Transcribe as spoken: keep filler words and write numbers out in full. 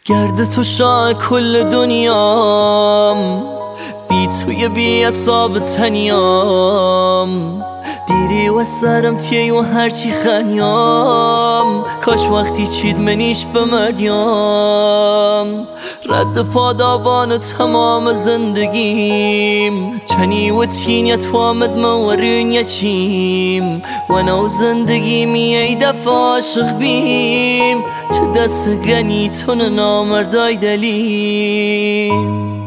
گرد تو شاه کل دنیام، بی توی بی اصاب تنیام. دیری و سرم تیه و هرچی خنیام، کاش وقتی چید منیش بمریم. رد پادابان تمام زندگیم، چنی و تینیت و آمد مورین یچیم. و نو زندگیم ای دفع عاشق بیم، چه دست گنی تون نامردای دلیم.